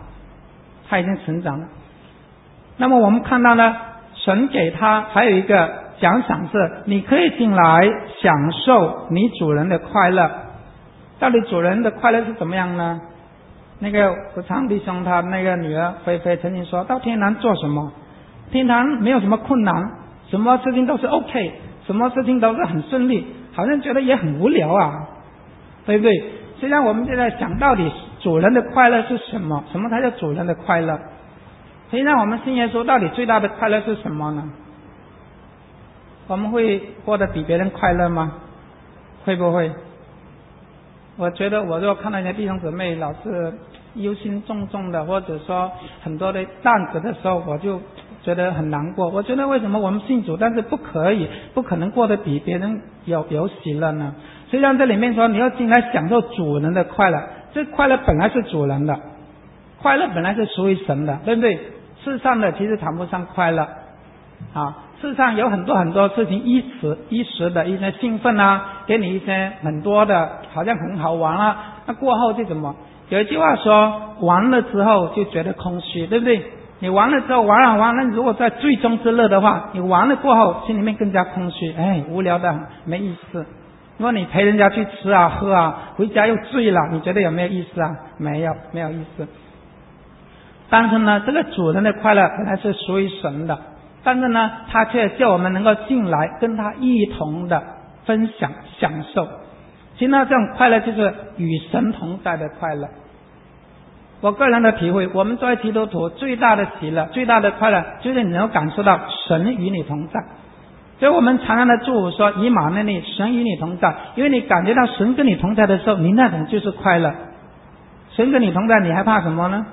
那么我们看到呢，神给他还有一个奖赏是，你可以进来享受你主人的快乐。到底主人的快乐是怎么样呢？那个我常弟兄他那个女儿菲菲曾经说，到天堂做什么？天堂没有什么困难，什么事情都是 OK， 什么事情都是很顺利，好像觉得也很无聊啊，对不对？实际上我们现在想到底主人的快乐是什么？什么才叫主人的快乐？实际上我们信耶稣到底最大的快乐是什么呢？我们会过得比别人快乐吗？会不会？我觉得我如果看到一些弟兄姊妹老是忧心忡忡的，或者说很多的担子的时候，我就觉得很难过。我觉得为什么我们信主，但是不可能过得比别人有喜乐呢？实际上这里面说你要进来享受主人的快乐，这快乐本来是主人的，快乐本来是属于神的，对不对？世上的其实谈不上快乐世上有很多事情一时的一些兴奋给你一些很多的好像很好玩那过后就怎么？有一句话说，玩了之后就觉得空虚，对不对？你玩了之后玩了，如果在最终之乐的话，你玩了过后心里面更加空虚，无聊的没意思。如果你陪人家去吃喝回家又醉了，你觉得有没有意思没有意思。但是呢，这个主人的快乐本来是属于神的，但是呢，他却叫我们能够进来跟他一同的分享、享受。其实呢，这种快乐就是与神同在的快乐。我个人的体会，我们作为基督徒最大的喜乐、最大的快乐，就是你能够感受到神与你同在。所以我们常常的祝福说，以马内利，神与你同在。因为你感觉到神跟你同在的时候，你那种就是快乐。神跟你同在，你还怕什么呢？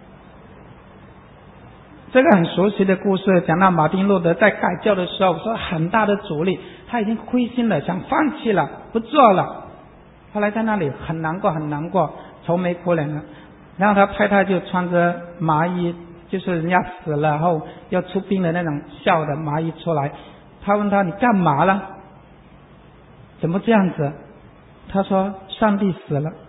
这个很熟悉的故事，讲到马丁路德在改教的时候，说很大的阻力，他已经灰心了，想放弃了，不做了。后来在那里很难过，很难过，愁眉苦脸了。然后他太太就穿着麻衣，就是人家死了然后要出殡的那种孝的麻衣出来。他问他，你干嘛了？怎么这样子？他说上帝死了。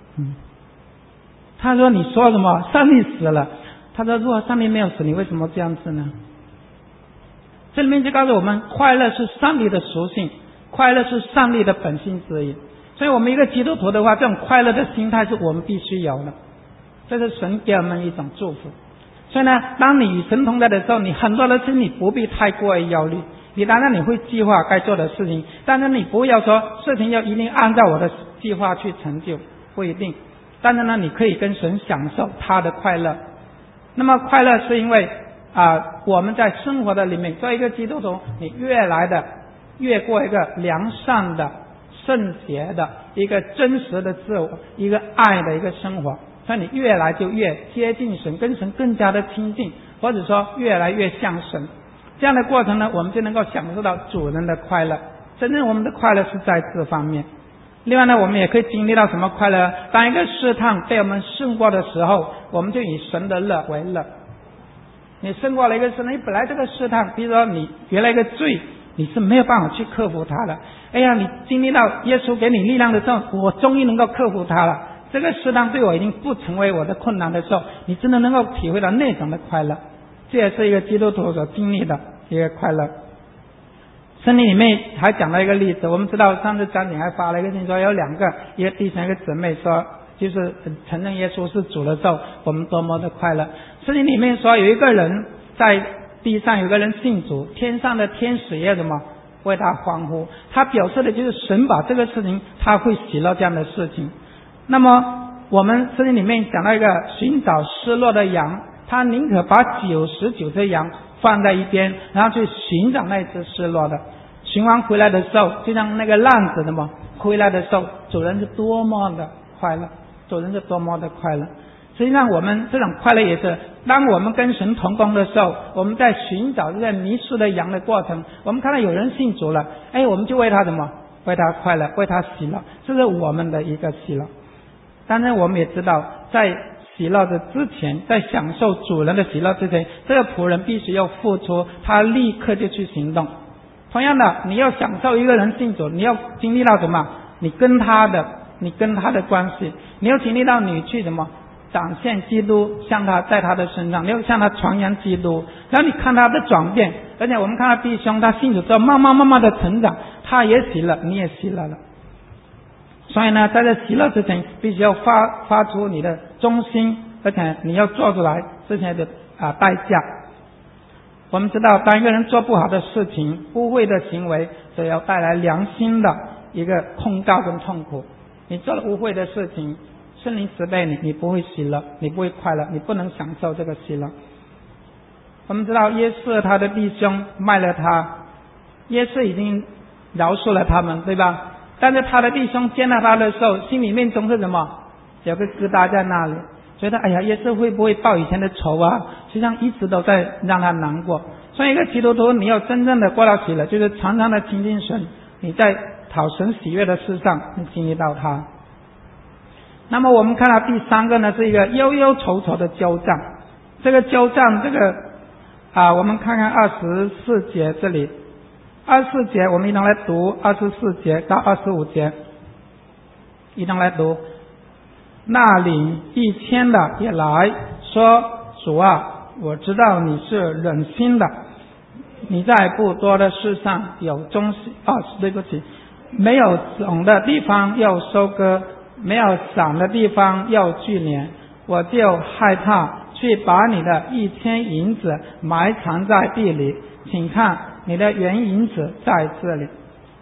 他说你说什么？上帝死了。他说如果上帝没有死，你为什么这样子呢？这里面就告诉我们，快乐是上帝的属性，快乐是上帝的本性之一。所以我们一个基督徒的话，这种快乐的心态是我们必须有的，这是神给我们一种祝福。所以呢，当你与神同在的时候，你很多的事你不必太过于忧虑。你当然你会计划该做的事情，但是你不要说事情要一定按照我的计划去成就，不一定。但是呢，你可以跟神享受他的快乐。那么快乐是因为我们在生活的里面，作为一个基督徒，你越过一个良善的、圣洁的、一个真实的自我、一个爱的一个生活，所以你越来就越接近神，跟神更加的亲近，或者说越来越像神。这样的过程呢，我们就能够享受到主人的快乐。真正我们的快乐是在这方面。另外呢，我们也可以经历到什么快乐？当一个试探被我们胜过的时候，我们就以神的乐为乐。你胜过了一个试探，你本来这个试探，比如说你原来一个罪，你是没有办法去克服它的。哎呀，你经历到耶稣给你力量的时候，我终于能够克服它了。这个试探对我已经不成为我的困难的时候，你真的能够体会到那种的快乐。这也是一个基督徒所经历的一个快乐。圣经里面还讲了一个例子，我们知道上次张景还发了一个信说，有两个，一个弟兄一个姊妹说，就是承认耶稣是主的时候，我们多么的快乐。圣经里面说有一个人在地上，有个人信主，天上的天使也什么为他欢呼，他表示的就是神把这个事情他会喜乐这样的事情。那么我们圣经里面讲到一个寻找失落的羊，他宁可把99只羊放在一边，然后去寻找那只失落的。寻完回来的时候，就像那个浪子的嘛，回来的时候主人是多么的快乐，主人是多么的快乐。实际上我们这种快乐也是，当我们跟神同工的时候，我们在寻找这些迷失的羊的过程，我们看到有人信主了，我们就为他什么？为他快乐，为他喜乐，这是我们的一个喜乐。当然我们也知道，在喜乐的之前，在享受主人的喜乐之前，这个仆人必须要付出，他立刻就去行动。同样的，你要享受一个人信主，你要经历到什么？你跟他的关系，你要经历到你去什么？展现基督，向他在他的身上，你要向他传扬基督，然后你看他的转变，而且我们看到弟兄他信主之后慢慢的成长，他也喜乐，你也喜乐了。所以呢，在这喜乐之前，必须要发出你的忠心，而且你要做出来之前的代价。我们知道，当一个人做不好的事情，污秽的行为，只要带来良心的一个控告跟痛苦。你做了污秽的事情，圣灵责备你，你不会喜乐，你不会快乐，你不能享受这个喜乐。我们知道耶稣他的弟兄卖了他，耶稣已经饶恕了他们，对吧？但是他的弟兄见到他的时候，心里面总是什么？有个疙瘩在那里，觉得耶稣会不会报以前的仇啊？实际上一直都在让他难过。所以一个基督徒，你要真正的过到喜乐，就是常常的亲近神，你在讨神喜悦的事上，你经历到他。那么我们看到第三个呢，是一个忧忧愁愁的交账。这个交账，我们看看24节这里。24节我们一同来读24节到25节，一同来读。那领1000的也来说，主啊，我知道你是忍心的，你在不多的事上有忠心。对不起，没有种的地方要收割，没有赏的地方要聚敛，我就害怕，去把你的1000银子埋藏在地里，请看你的原银子在这里。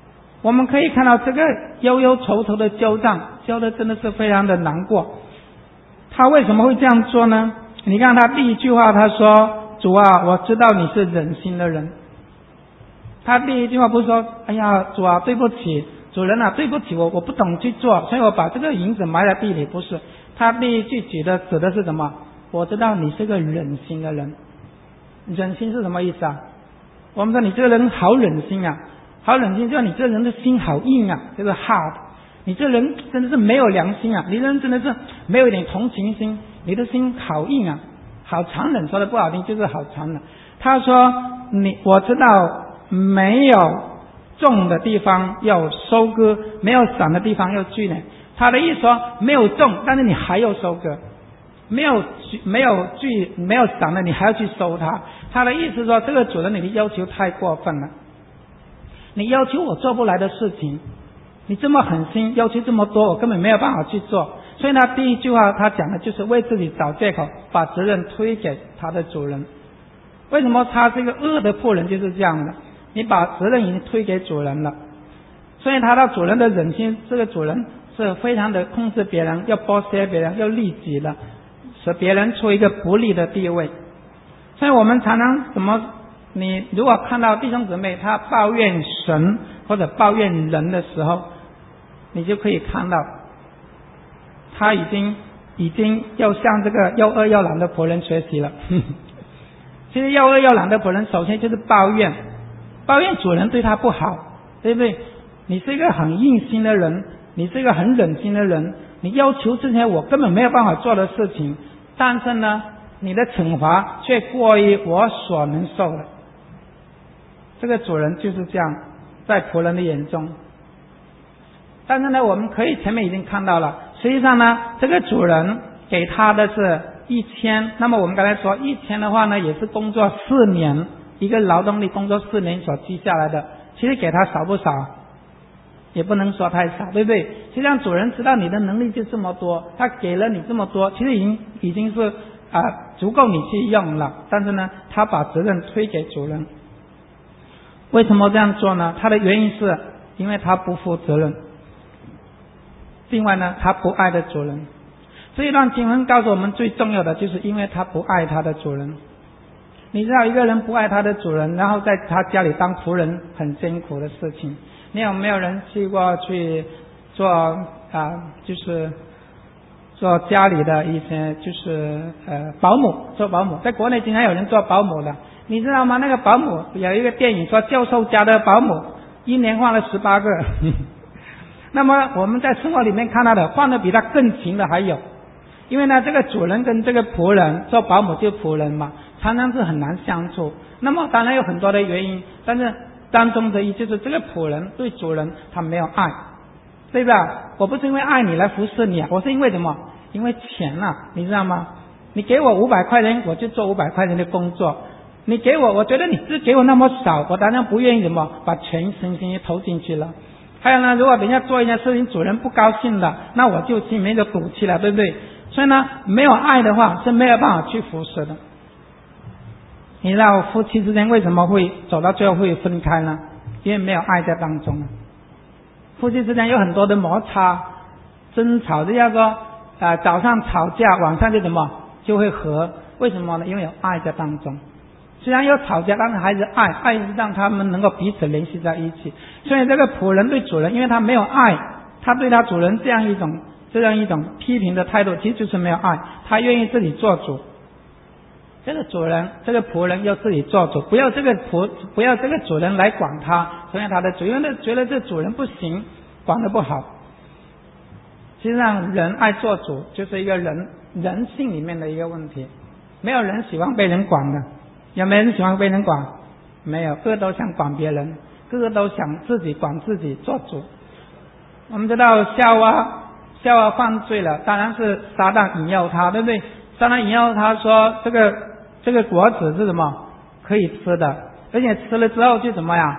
我们可以看到这个忧忧愁愁的交账，交的真的是非常的难过。他为什么会这样做呢？你看他第一句话，他说：主啊，我知道你是忍心的人。他第一句话不是说：哎呀，主啊，对不起，主人啊，对不起，我不懂去做，所以我把这个银子埋在地里。不是，他第一句指的是什么？我知道你是个忍心的人。忍心是什么意思啊？我们说你这个人好忍心啊，好忍心，就是你这人的心好硬啊，就是 hard。你这人真的是没有良心啊，你这人真的是没有一点同情心，你的心好硬啊，好残忍，说的不好听就是好残忍。他说我知道没有种的地方要收割，没有散的地方要聚呢。他的意思说没有种，但是你还要收割，没有聚没有散的，你还要去收它。他的意思说，这个主人你的要求太过分了，你要求我做不来的事情，你这么狠心，要求这么多，我根本没有办法去做。所以他第一句话他讲的就是为自己找借口，把责任推给他的主人。为什么他这个恶的仆人就是这样的？你把责任已经推给主人了，所以他的主人的忍心，这个主人是非常的控制别人，要剥削别人，要利己的，使别人处一个不利的地位。所以我们常常你如果看到弟兄姊妹他抱怨神或者抱怨人的时候，你就可以看到他已经要向这个又恶又懒的仆人学习了。其实又恶又懒的仆人首先就是抱怨主人对他不好，对不对？你是一个很硬心的人，你是一个很忍心的人，你要求这些我根本没有办法做的事情，但是呢你的惩罚却过于我所能受的。这个主人就是这样，在仆人的眼中。但是呢我们可以前面已经看到了，实际上呢这个主人给他的是1000，那么我们刚才说1000的话呢，也是工作4年，一个劳动力工作4年所积下来的，其实给他少不少？也不能说太少，对不对？实际上主人知道你的能力就这么多，他给了你这么多，其实已经是足够你去用了，但是呢他把责任推给主人。为什么这样做呢？他的原因是因为他不负责任，另外呢他不爱的主人。这一段经文告诉我们最重要的就是因为他不爱他的主人。你知道一个人不爱他的主人，然后在他家里当仆人很辛苦的事情。你有没有人去过去做就是做家里的一些就是保姆，做保姆，在国内经常有人做保姆的，你知道吗？那个保姆有一个电影说教授家的保姆一年换了18个那么我们在生活里面看到的换的比他更勤的还有。因为呢这个主人跟这个仆人，做保姆就仆人嘛，常常是很难相处。那么当然有很多的原因，但是当中之一就是这个仆人对主人他没有爱，对吧？我不是因为爱你来服侍你啊，我是因为什么？因为钱啊，你知道吗？你给我500块钱，我就做500块钱的工作。你给我觉得你只给我那么少，我当然不愿意什么把全身心投进去了。还有呢，如果人家做一件事情主人不高兴了，那我就心里面就赌气了，对不对？所以呢没有爱的话是没有办法去服侍的。你知道夫妻之间为什么会走到最后会分开呢？因为没有爱在当中。夫妻之间有很多的摩擦争吵，就叫做早上吵架，晚上就什么就会和。为什么呢？因为有爱在当中。虽然有吵架，但是还是爱是让他们能够彼此联系在一起。所以这个仆人对主人，因为他没有爱，他对他主人这样一种批评的态度，其实就是没有爱。他愿意自己做主，这个主人这个仆人要自己做主，不要这个主人来管他，成为他的主人，觉得这主人不行，管得不好。实际上人爱做主就是一个人性里面的一个问题。没有人喜欢被人管的，有没有人喜欢被人管？没有，个个都想管别人，个个都想自己管自己做主。我们知道夏娃犯罪了，当然是撒旦引诱他，对不对？撒旦引诱他说这个果子是什么？可以吃的，而且吃了之后就怎么样？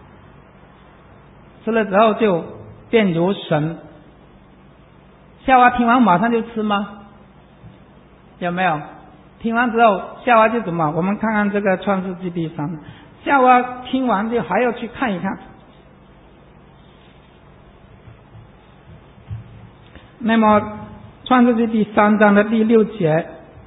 吃了之后就变如神。夏娃听完马上就吃吗？有没有？听完之后夏娃就怎么？我们看看这个创世纪第3，夏娃听完就还要去看一看， 那么创世纪第3章的第6节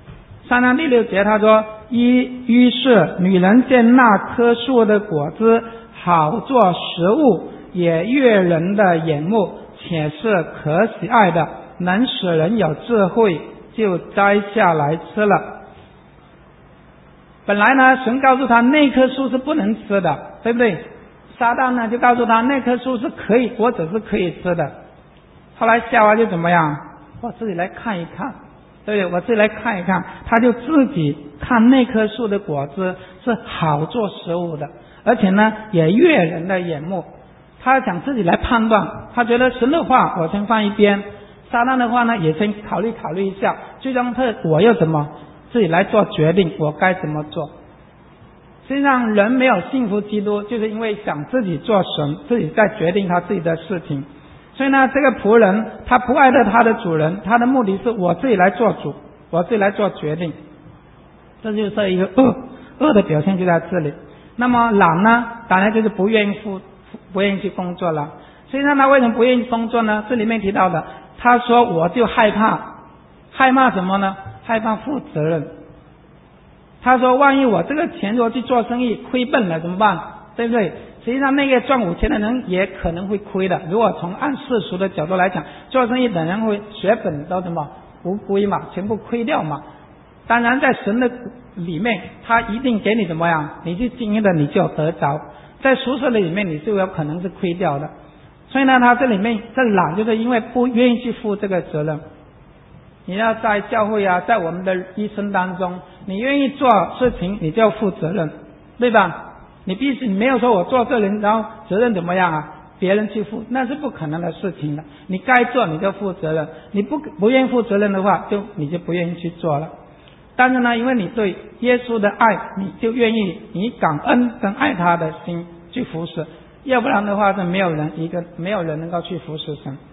，3章第6节他说，于是女人见那棵树的果子好做食物，也悦人的眼目，且是可喜爱的，能使人有智慧，就摘下来吃了。本来呢，神告诉他那棵树是不能吃的，对不对？撒旦呢就告诉他那棵树是可以，果子是可以吃的。后来夏娃就怎么样？我自己来看一看，对不对？我自己来看一看，他就自己看那棵树的果子是好做食物的，而且呢也悦人的眼目。他想自己来判断，他觉得神的话我先放一边，撒旦的话呢也先考虑一下，最终我又怎么自己来做决定，我该怎么做。实际上人没有信服基督，就是因为想自己做神，自己在决定他自己的事情。所以呢，这个仆人他不爱他的主人，他的目的是我自己来做主，我自己来做决定。这就是一个恶的表现就在这里。那么懒呢，当然就是不愿意去工作了。实际上他为什么不愿意工作呢？这里面提到的，他说我就害怕什么呢？害怕负责任。他说万一我这个钱如果去做生意亏本了怎么办？对不对？实际上那个赚5000的人也可能会亏的。如果从按世俗的角度来讲，做生意的人会血本都什么无归嘛，全部亏掉嘛。当然在神的里面他一定给你怎么样，你去经营的你就有得着，在俗世的里面你就有可能是亏掉的。所以呢，他这里面这懒就是因为不愿意去负这个责任。你要在教会啊，在我们的一生当中，你愿意做事情你就要负责任，对吧？你没有说我做这人，然后责任怎么样啊？别人去负，那是不可能的事情的。你该做你就负责任，你不愿意负责任的话，你就不愿意去做了。但是呢，因为你对耶稣的爱，你就愿意以感恩跟爱他的心去服侍，要不然的话是没有人能够去服侍神。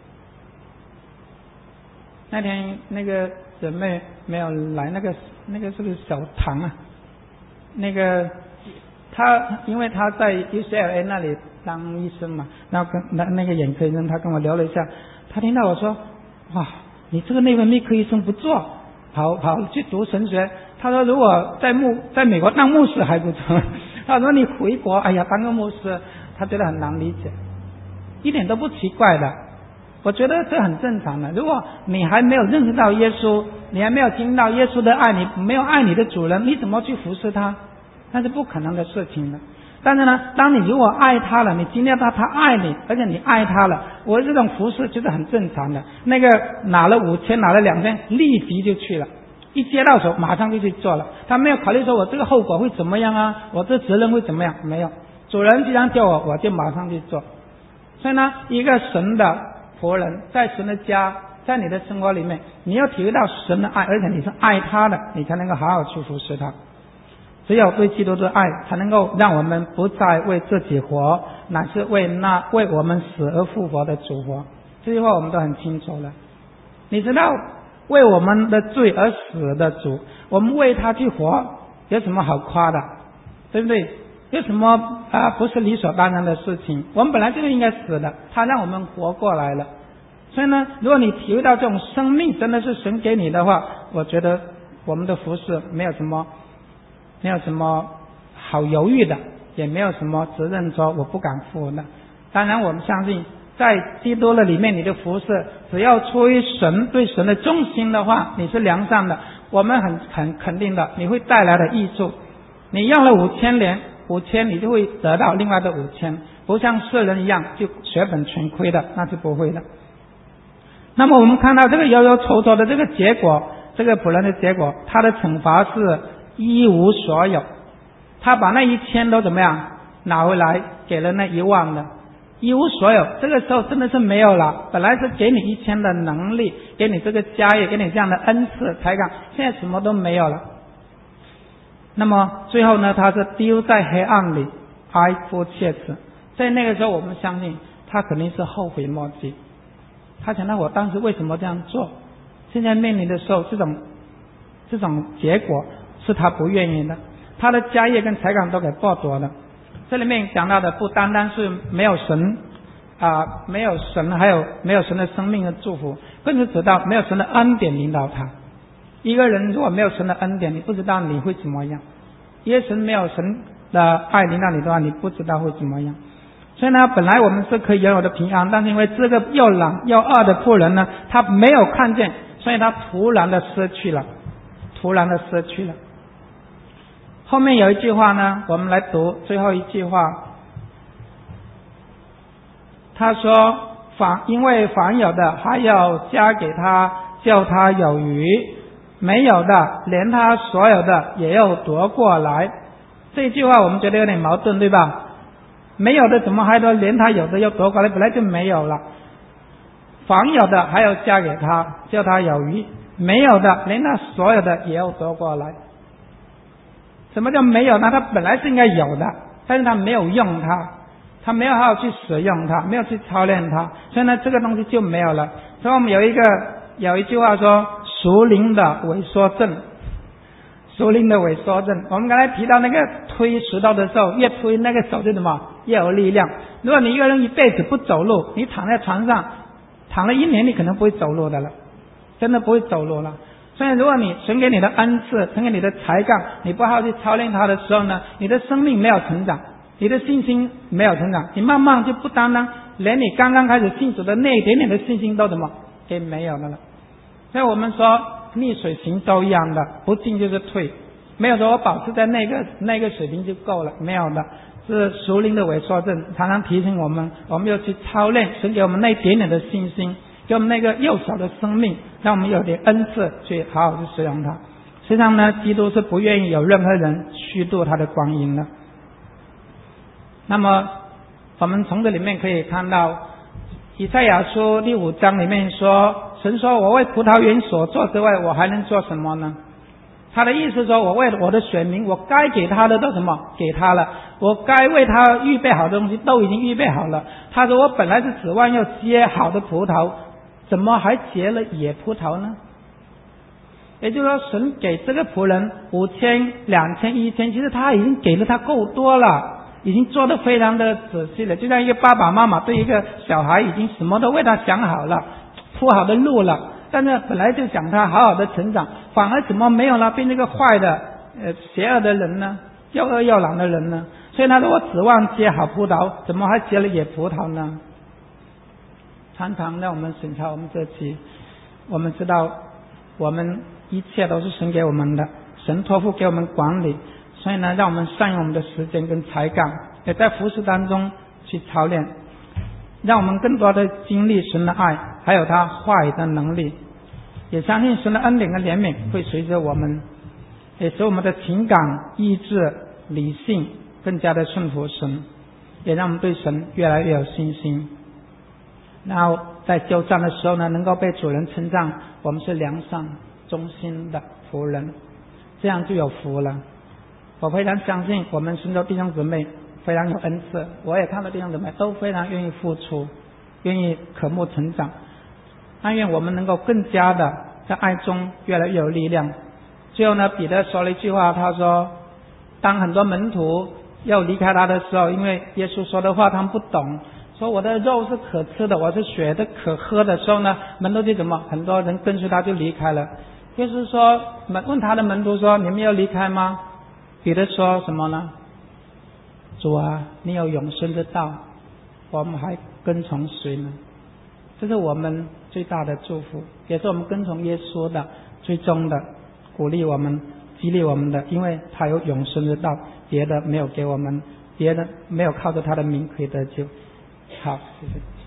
那天那个姊妹没有来，那个是个小唐啊，因为他在 UCLA 那里当医生嘛，然后跟那个眼科医生他跟我聊了一下，他听到我说，哇，你这个内分泌科医生不错，跑去读神学。他说如果在美国当牧师还不错，他说你回国，哎呀当个牧师，他觉得很难理解，一点都不奇怪的。我觉得这很正常的。如果你还没有认识到耶稣，你还没有经历到耶稣的爱，你没有爱你的主人，你怎么去服侍他？那是不可能的事情的。但是呢，当你如果爱他了，你经历到他爱你，而且你爱他了，我这种服侍就是很正常的。那个拿了5000拿了2000立即就去了，一接到手马上就去做了，他没有考虑说我这个后果会怎么样啊，我这责任会怎么样，没有，主人既然叫我就马上去做。所以呢，一个神的仆人在神的家，在你的生活里面，你要体会到神的爱，而且你是爱他的，你才能够好好去服侍他。只有对基督的爱，才能够让我们不再为自己活，乃是为我们死而复活的主活。这句话我们都很清楚了。你知道为我们的罪而死的主，我们为他去活，有什么好夸的？对不对？有什么不是理所当然的事情？我们本来就应该死的，他让我们活过来了。所以呢，如果你体会到这种生命真的是神给你的话，我觉得我们的服事没有什么好犹豫的，也没有什么责任说我不敢负的。当然我们相信在基督的里面，你的服事只要出于神对神的忠心的话，你是良善的，我们很肯定的，你会带来的益处。你用了5000你就会得到另外的5000，不像世人一样就血本全亏的，那是不会的。那么我们看到这个忧忧愁愁的这个结果，这个仆人的结果，他的惩罚是一无所有。他把那1000都怎么样拿回来，给了那10000的，一无所有。这个时候真的是没有了，本来是给你1000的能力，给你这个家业，给你这样的恩赐才干，现在什么都没有了。那么最后呢，他是丢在黑暗里，哀哭切齿。在那个时候我们相信他肯定是后悔莫及，他想到我当时为什么这样做，现在面临的时候这种结果是他不愿意的，他的家业跟财产都给剥夺了。这里面讲到的不单单是没有神没有神，还有没有神的生命的祝福，更是知道没有神的恩典领导他。一个人如果没有神的恩典，你不知道你会怎么样。因为神没有神的爱领导你的话，你不知道会怎么样。所以呢，本来我们是可以拥有的平安，但是因为这个又懒又恶的妇人呢，他没有看见，所以他突然的失去了。后面有一句话呢，我们来读最后一句话。他说因为凡有的还要加给他，叫他有余，没有的连他所有的也要夺过来。这句话我们觉得有点矛盾，对吧？没有的怎么还说连他有的要夺过来？本来就没有了。凡有的还要加给他，叫他有余，没有的连他所有的也要夺过来。什么叫没有呢？他本来是应该有的，但是他没有用它，他没有好好去使用它，没有去操练它，所以呢这个东西就没有了。所以我们有一句话说属灵的萎缩症。我们刚才提到那个推石头的时候，越推那个手就怎么越有力量。如果你一个人一辈子不走路，你躺在床上躺了1年，你可能不会走路的了，真的不会走路了。所以如果你神给你的恩赐，神给你的才干，你不好好去操练它的时候呢，你的生命没有成长，你的信心没有成长，你慢慢就不单单连你刚刚开始信主的那一点点的信心都怎么给没有了。所以我们说逆水行舟一样的，不进就是退，没有说我保持在那个水平就够了，没有的，是属灵的萎缩症，常常提醒我们要去操练神给我们那一点点的信心，给我们那个幼小的生命，让我们有点恩赐去好好去使用它。实际上呢，基督是不愿意有任何人虚度他的光阴的。那么我们从这里面可以看到以赛亚书第5章里面说，神说我为葡萄园所做之外，我还能做什么呢？他的意思说，我为我的选民，我该给他的都什么给他了，我该为他预备好的东西都已经预备好了。他说我本来是指望要结好的葡萄，怎么还结了野葡萄呢？也就是说，神给这个仆人5000、2000、1000，其实他已经给了他够多了，已经做得非常的仔细了。就像一个爸爸妈妈对一个小孩已经什么都为他想好了，铺好的路了，但是本来就想他好好的成长，反而怎么没有了，变成一个坏的邪恶的人呢，又恶又懒的人呢？所以他说我指望结好葡萄，怎么还结了野葡萄呢？常常让我们审查我们自己，我们知道我们一切都是神给我们的，神托付给我们管理，所以呢让我们善用我们的时间跟才干，也在服事当中去操练，让我们更多的经历神的爱，还有他话语的能力，也相信神的恩典跟怜悯会随着我们，也使我们的情感、意志、理性更加的顺服神，也让我们对神越来越有信心。然后在交战的时候呢，能够被主人称赞我们是良善忠心的仆人，这样就有福了。我非常相信我们神州弟兄姊妹非常有恩赐，我也看到弟兄姊妹都非常愿意付出，愿意渴慕成长。但愿我们能够更加的在爱中越来越有力量。最后呢，彼得说了一句话，他说当很多门徒要离开他的时候，因为耶稣说的话他们不懂，说我的肉是可吃的，我是血的可喝的时候呢，门徒就怎么很多人跟随他就离开了。耶稣说问他的门徒说你们要离开吗？彼得说什么呢？主啊，你有永生之道，我们还跟从谁呢？这是我们最大的祝福，也是我们跟从耶稣的最终的鼓励我们激励我们的，因为他有永生之道，别的没有给我们，别的没有靠着他的名可以得救。好，谢谢。